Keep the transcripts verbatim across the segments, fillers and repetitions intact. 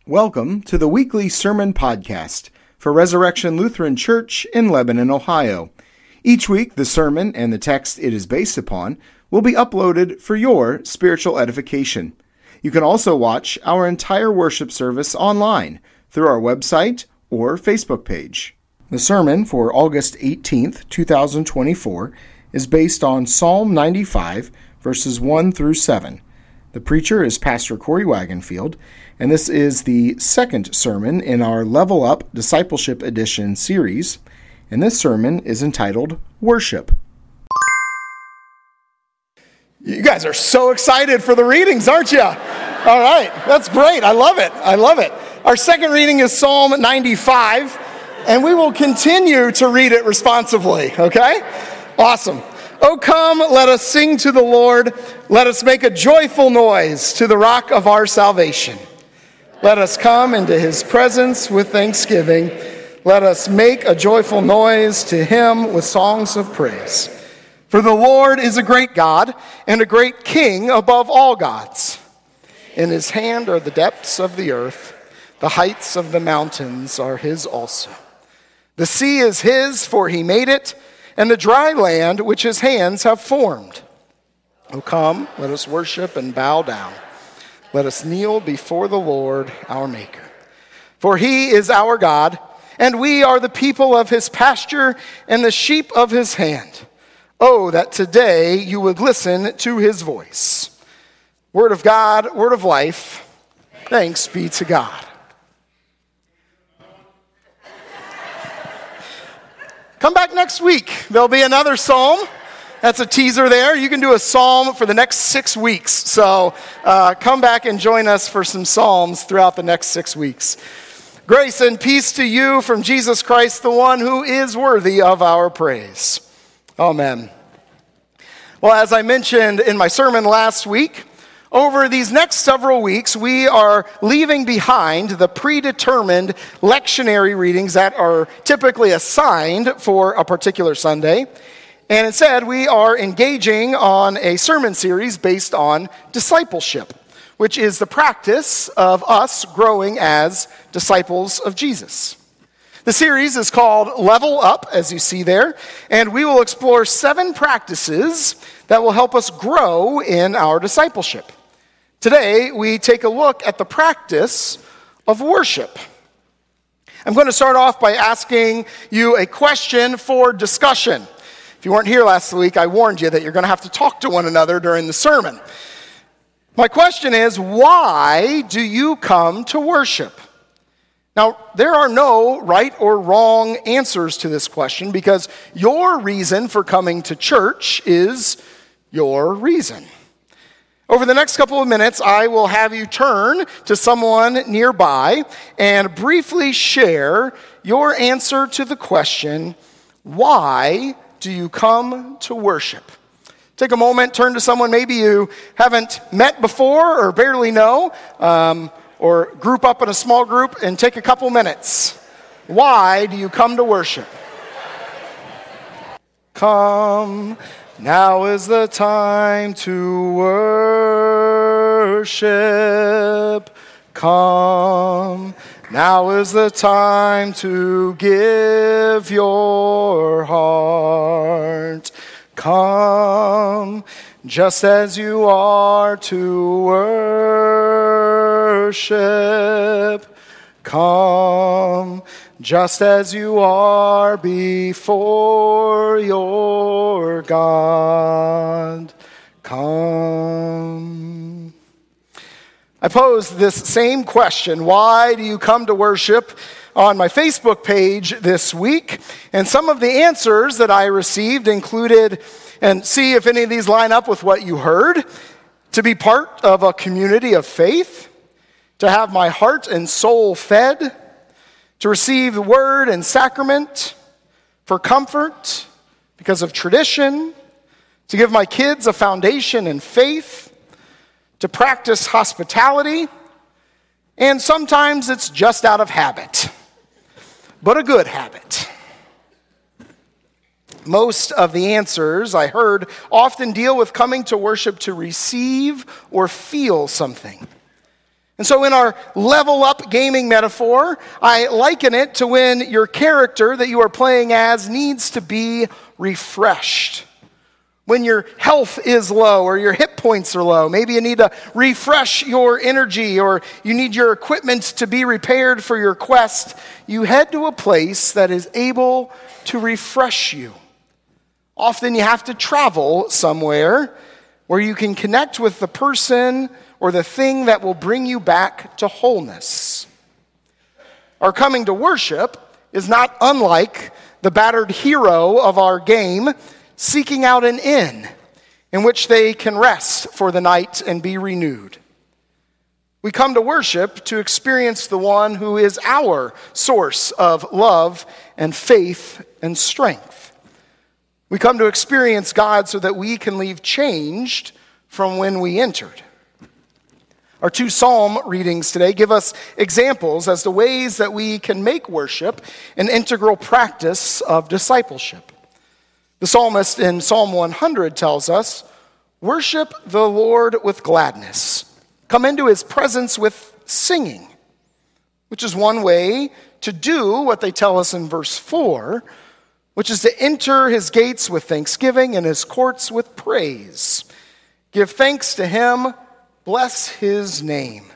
Welcome to the weekly sermon podcast for Resurrection Lutheran Church in Lebanon, Ohio. Each week, the sermon and the text it is based upon will be uploaded for your spiritual edification. You can also watch our entire worship service online through our website or Facebook page. The sermon for August eighteenth, twenty twenty-four is based on Psalm ninety-five, verses one through seven. The preacher is Pastor Corey Wagenfield, and this is the second sermon in our Level Up Discipleship Edition series, and this sermon is entitled Worship. You guys are so excited for the readings, aren't you? All right, that's great. I love it. I love it. Our second reading is Psalm ninety-five, and we will continue to read it responsively, okay? Awesome. Oh, come, let us sing to the Lord. Let us make a joyful noise to the rock of our salvation. Let us come into his presence with thanksgiving. Let us make a joyful noise to him with songs of praise. For the Lord is a great God and a great King above all gods. In his hand are the depths of the earth. The heights of the mountains are his also. The sea is his, for he made it, and the dry land which his hands have formed. O come, let us worship and bow down. Let us kneel before the Lord our Maker. For he is our God, and we are the people of his pasture and the sheep of his hand. Oh, that today you would listen to his voice. Word of God, word of life, thanks be to God. Come back next week. There'll be another psalm. That's a teaser there. You can do a psalm for the next six weeks. So uh, come back and join us for some psalms throughout the next six weeks. Grace and peace to you from Jesus Christ, the one who is worthy of our praise. Amen. Well, as I mentioned in my sermon last week, over these next several weeks, we are leaving behind the predetermined lectionary readings that are typically assigned for a particular Sunday. And instead, we are engaging on a sermon series based on discipleship, which is the practice of us growing as disciples of Jesus. The series is called Level Up, as you see there, and we will explore seven practices that will help us grow in our discipleship. Today, we take a look at the practice of worship. I'm going to start off by asking you a question for discussion. If you weren't here last week, I warned you that you're going to have to talk to one another during the sermon. My question is, why do you come to worship? Now, there are no right or wrong answers to this question because your reason for coming to church is your reason. Over the next couple of minutes, I will have you turn to someone nearby and briefly share your answer to the question, why do you come to worship? Take a moment, turn to someone maybe you haven't met before or barely know, um, or group up in a small group and take a couple minutes. Why do you come to worship? Come. Now is the time to worship. Come. Now is the time to give your heart. Come, just as you are to worship. Come, just as you are before your God. Come. I posed this same question, why do you come to worship, on my Facebook page this week. And some of the answers that I received included, and see if any of these line up with what you heard, to be part of a community of faith, to have my heart and soul fed, to receive the word and sacrament, for comfort because of tradition, to give my kids a foundation in faith, to practice hospitality, and sometimes it's just out of habit, but a good habit. Most of the answers I heard often deal with coming to worship to receive or feel something. And so in our level up gaming metaphor, I liken it to when your character that you are playing as needs to be refreshed. When your health is low or your hit points are low, maybe you need to refresh your energy or you need your equipment to be repaired for your quest, you head to a place that is able to refresh you. Often you have to travel somewhere where you can connect with the person or the thing that will bring you back to wholeness. Our coming to worship is not unlike the battered hero of our game seeking out an inn in which they can rest for the night and be renewed. We come to worship to experience the one who is our source of love and faith and strength. We come to experience God so that we can leave changed from when we entered. Our two psalm readings today give us examples as to ways that we can make worship an integral practice of discipleship. The psalmist in Psalm one hundred tells us, "Worship the Lord with gladness. Come into his presence with singing," which is one way to do what they tell us in verse four, which is to enter his gates with thanksgiving and his courts with praise. Give thanks to him, bless his name.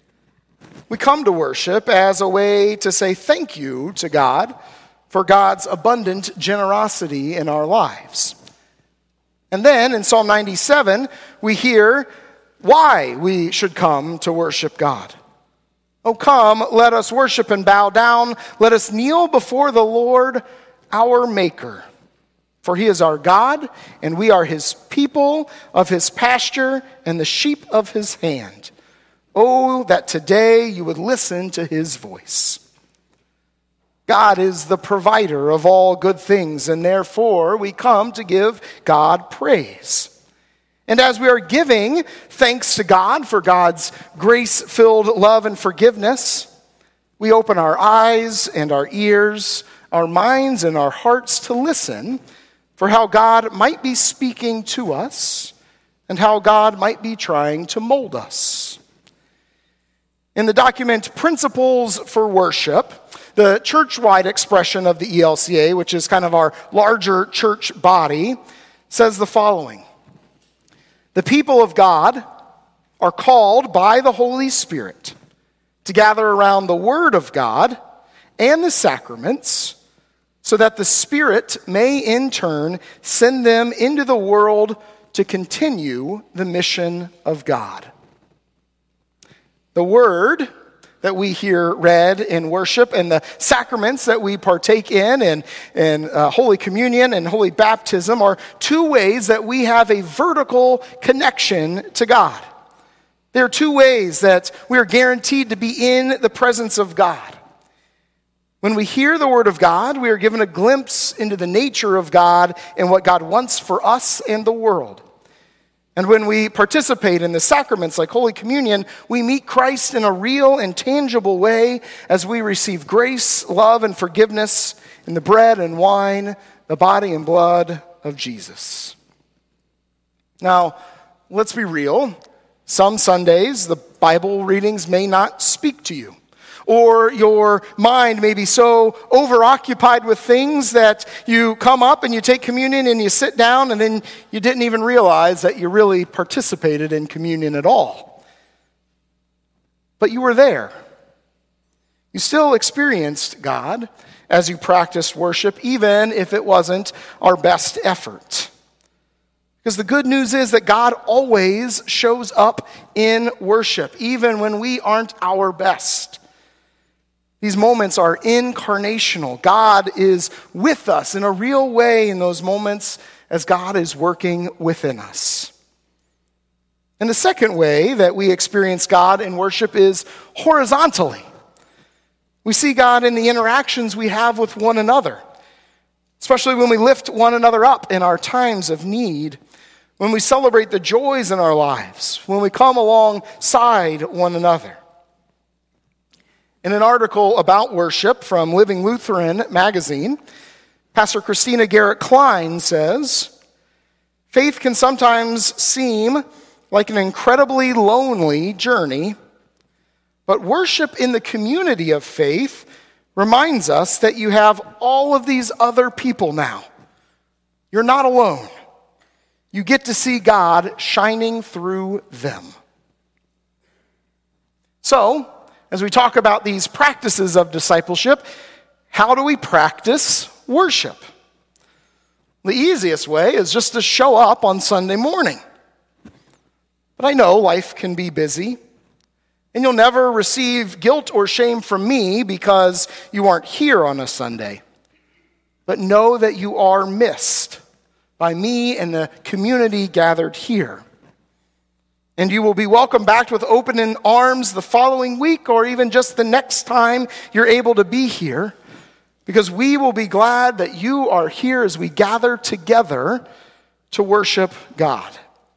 We come to worship as a way to say thank you to God for God's abundant generosity in our lives. And then in Psalm ninety-seven, we hear why we should come to worship God. "Oh, come, let us worship and bow down. Let us kneel before the Lord, our Maker. For he is our God, and we are his people, of his pasture, and the sheep of his hand. Oh, that today you would listen to his voice." God is the provider of all good things, and therefore we come to give God praise. And as we are giving thanks to God for God's grace-filled love and forgiveness, we open our eyes and our ears, our minds and our hearts to listen for how God might be speaking to us and how God might be trying to mold us. In the document Principles for Worship, the church-wide expression of the E L C A, which is kind of our larger church body, says the following: "The people of God are called by the Holy Spirit to gather around the Word of God and the sacraments so that the Spirit may in turn send them into the world to continue the mission of God." The Word that we hear read in worship and the sacraments that we partake in, in, in uh, Holy Communion and Holy Baptism, are two ways that we have a vertical connection to God. There are two ways that we are guaranteed to be in the presence of God. When we hear the Word of God, we are given a glimpse into the nature of God and what God wants for us and the world. And when we participate in the sacraments like Holy Communion, we meet Christ in a real and tangible way as we receive grace, love, and forgiveness in the bread and wine, the body and blood of Jesus. Now, let's be real. Some Sundays, the Bible readings may not speak to you. Or your mind may be so overoccupied with things that you come up and you take communion and you sit down and then you didn't even realize that you really participated in communion at all. But you were there. You still experienced God as you practiced worship, even if it wasn't our best effort. Because the good news is that God always shows up in worship, even when we aren't our best. These moments are incarnational. God is with us in a real way in those moments as God is working within us. And the second way that we experience God in worship is horizontally. We see God in the interactions we have with one another, especially when we lift one another up in our times of need, when we celebrate the joys in our lives, when we come alongside one another. In an article about worship from Living Lutheran magazine, Pastor Christina Garrett Klein says, "Faith can sometimes seem like an incredibly lonely journey, But worship in the community of faith reminds us that you have all of these other people now. You're not alone. You get to see God shining through them. So, as we talk about these practices of discipleship, how do we practice worship? The easiest way is just to show up on Sunday morning. But I know life can be busy, and you'll never receive guilt or shame from me because you aren't here on a Sunday. But know that you are missed by me and the community gathered here. And you will be welcomed back with open arms the following week or even just the next time you're able to be here, because we will be glad that you are here as we gather together to worship God.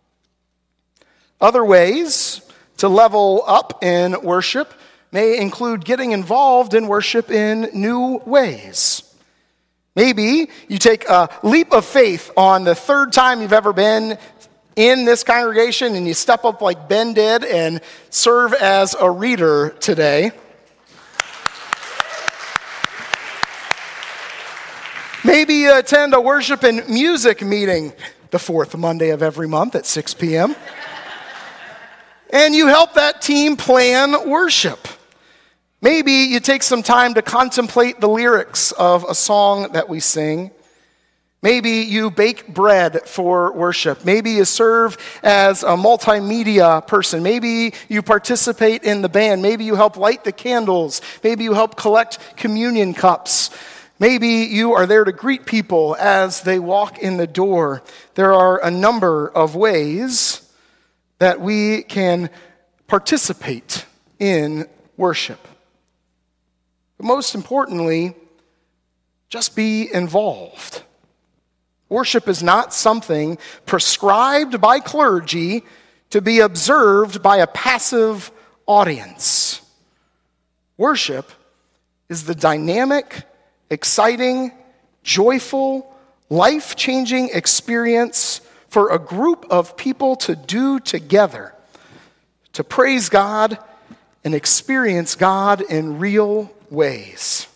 Other ways to level up in worship may include getting involved in worship in new ways. Maybe you take a leap of faith on the third time you've ever been in this congregation and you step up like Ben did and serve as a reader today. Maybe you attend a worship and music meeting the fourth Monday of every month at six p.m. and you help that team plan worship. Maybe you take some time to contemplate the lyrics of a song that we sing. Maybe you bake bread for worship. Maybe you serve as a multimedia person. Maybe you participate in the band. Maybe you help light the candles. Maybe you help collect communion cups. Maybe you are there to greet people as they walk in the door. There are a number of ways that we can participate in worship. But most importantly, just be involved. Worship is not something prescribed by clergy to be observed by a passive audience. Worship is the dynamic, exciting, joyful, life-changing experience for a group of people to do together, to praise God and experience God in real ways.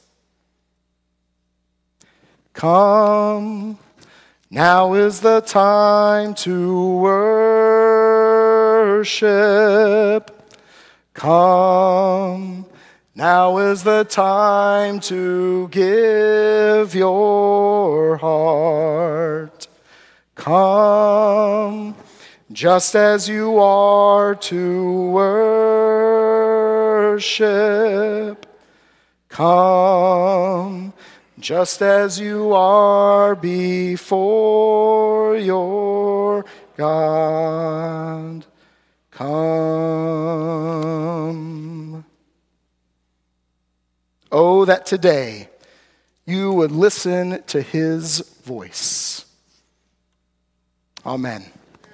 Come, now is the time to worship. Come, now is the time to give your heart. Come, just as you are to worship. Come, just as you are before your God. Come. Oh, that today you would listen to his voice. Amen.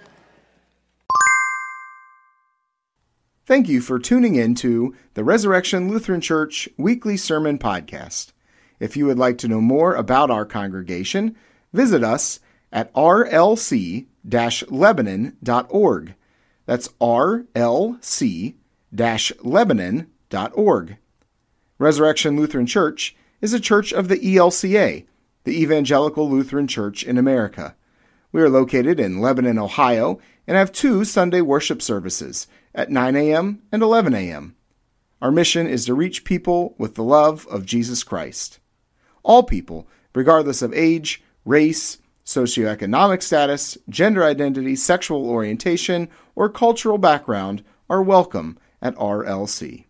Thank you for tuning in to the Resurrection Lutheran Church Weekly Sermon Podcast. If you would like to know more about our congregation, visit us at r l c dash lebanon dot org. That's r l c dash lebanon dot org. Resurrection Lutheran Church is a church of the E L C A, the Evangelical Lutheran Church in America. We are located in Lebanon, Ohio, and have two Sunday worship services at nine a.m. and eleven a.m. Our mission is to reach people with the love of Jesus Christ. All people, regardless of age, race, socioeconomic status, gender identity, sexual orientation, or cultural background, are welcome at R L C.